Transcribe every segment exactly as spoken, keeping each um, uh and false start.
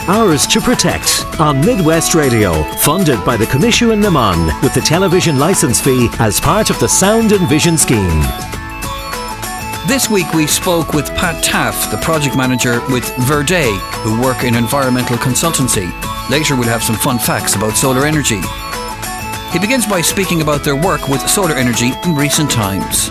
Ours to Protect on Midwest Radio, funded by the Commission na Mon with the television licence fee as part of the Sound and Vision scheme. This week we spoke with Pat Taff, the project manager with Verde, who work in environmental consultancy. Later we'll have some fun facts about solar energy. He begins by speaking about their work with solar energy in recent times.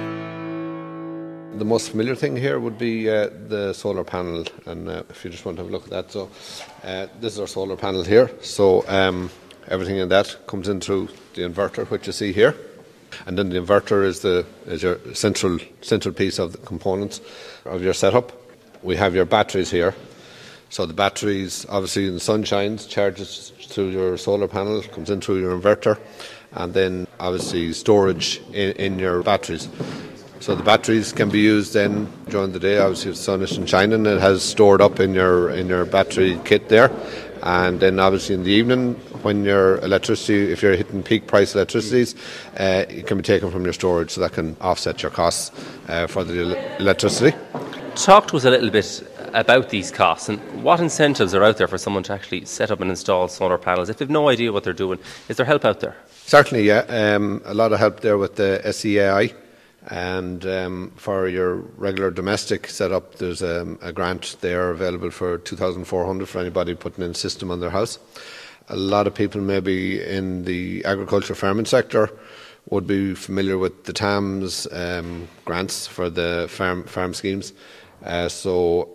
The most familiar thing here would be uh, the solar panel, and uh, if you just want to have a look at that. So uh, this is our solar panel here. So um, everything in that comes in through the inverter, which you see here. And then the inverter is the is your central central piece of the components of your setup. We have your batteries here. So the batteries, obviously in the sun shines, charges through your solar panel, comes in through your inverter, and then obviously storage in, in your batteries. So the batteries can be used then during the day. Obviously, if the sun isn't shining, it has stored up in your in your battery kit there. And then obviously in the evening, when your electricity, if you're hitting peak price electricities, uh, it can be taken from your storage, so that can offset your costs uh, for the electricity. Talk to us a little bit about these costs and what incentives are out there for someone to actually set up and install solar panels. If they've no idea what they're doing, is there help out there? Certainly, yeah. Um, a lot of help there with the S E A I. And um, for your regular domestic setup, there's um, a grant there available for two thousand four hundred dollars for anybody putting in a system on their house. A lot of people maybe in the agriculture farming sector would be familiar with the T A M S um, grants for the farm farm schemes. Uh, so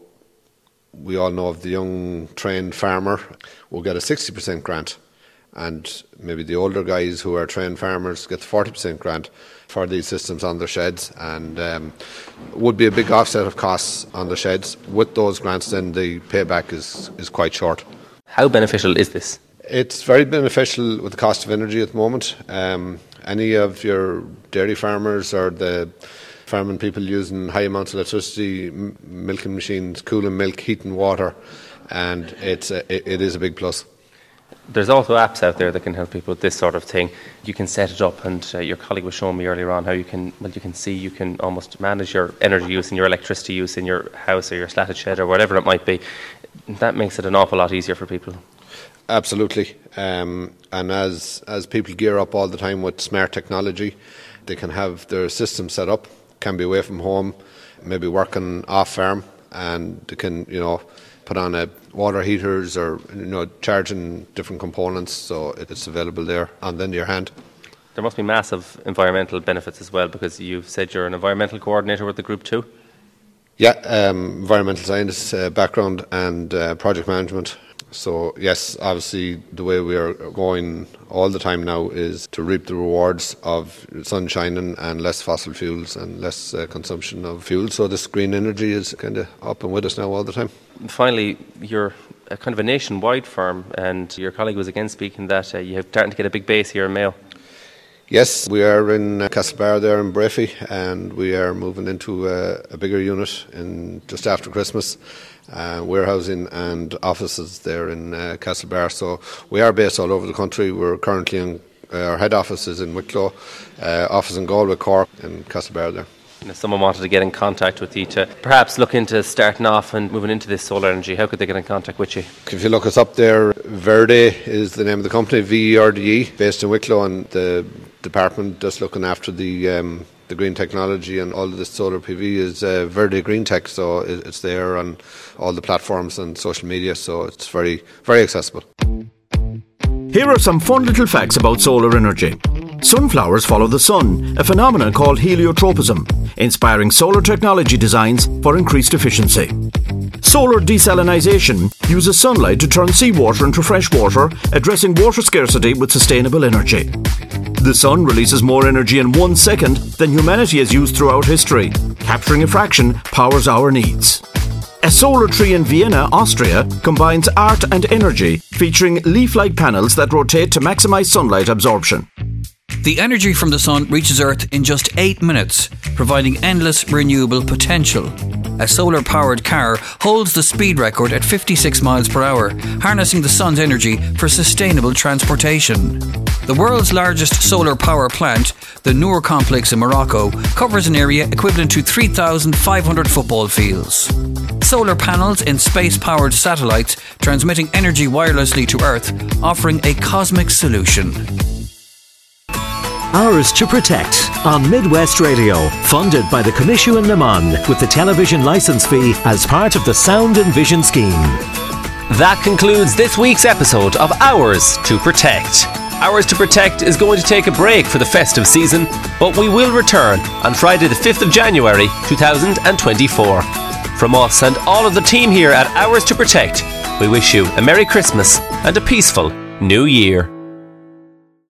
we all know of the young trained farmer will get a sixty percent grant, and maybe the older guys who are trained farmers get the forty percent grant for these systems on their sheds, and um, would be a big offset of costs on the sheds. With those grants, then the payback is, is quite short. How beneficial is this? It's very beneficial with the cost of energy at the moment. Um, any of your dairy farmers or the farming people using high amounts of electricity, m- milking machines, cooling milk, heating water, and it's a, it, it is a big plus. There's also apps out there that can help people with this sort of thing. You can set it up, and uh, your colleague was showing me earlier on how you can, well, you can see, you can almost manage your energy use and your electricity use in your house or your slatted shed or whatever it might be. That makes it an awful lot easier for people. Absolutely. Um, and as as people gear up all the time with smart technology, they can have their system set up, can be away from home, maybe working off farm, and they can, you know, put on a water heaters or, you know, charging different components, so it's available there and then to your hand. There must be massive environmental benefits as well, because you've said you're an environmental coordinator with the group too. Yeah, um, environmental science uh, background and uh, project management. So yes, obviously the way we are going all the time now is to reap the rewards of sun shining and less fossil fuels and less uh, consumption of fuel. So this green energy is kind of up and with us now all the time. Finally, you're a kind of a nationwide firm, and your colleague was again speaking that uh, you're starting to get a big base here in Mayo. Yes, we are in uh, Castlebar there in Breffy, and we are moving into uh, a bigger unit in just after Christmas. Uh, warehousing and offices there in uh, Castlebar. So we are based all over the country. We're currently in uh, our head office is in Wicklow, uh, office in Galway, Cork, and Castlebar there. And if someone wanted to get in contact with you to perhaps look into starting off and moving into this solar energy, how could they get in contact with you? If you look us up there, Verde is the name of the company, V E R D E, based in Wicklow, and the department just looking after the um, the green technology and all of this solar P V is uh, Verde Green Tech, so it's there on all the platforms and social media, so it's very, very accessible. Here are some fun little facts about solar energy. Sunflowers follow the sun, a phenomenon called heliotropism, inspiring solar technology designs for increased efficiency. Solar desalination uses sunlight to turn seawater into fresh water, addressing water scarcity with sustainable energy. The sun releases more energy in one second than humanity has used throughout history. Capturing a fraction powers our needs. A solar tree in Vienna, Austria, combines art and energy, featuring leaf-like panels that rotate to maximise sunlight absorption. The energy from the sun reaches Earth in just eight minutes, providing endless renewable potential. a solar-powered car holds the speed record at fifty-six miles per hour, harnessing the sun's energy for sustainable transportation. The world's largest solar power plant, the Noor complex in Morocco, covers an area equivalent to three thousand five hundred football fields. Solar panels in space-powered satellites transmitting energy wirelessly to Earth, offering a cosmic solution. Ours to Protect on Midwest Radio, funded by the Coimisiún na Mon, with the television licence fee as part of the Sound and Vision scheme. That concludes this week's episode of Ours to Protect. Ours to Protect is going to take a break for the festive season, but we will return on Friday the fifth of January two thousand twenty-four. From us and all of the team here at Ours to Protect, we wish you a Merry Christmas and a peaceful New Year.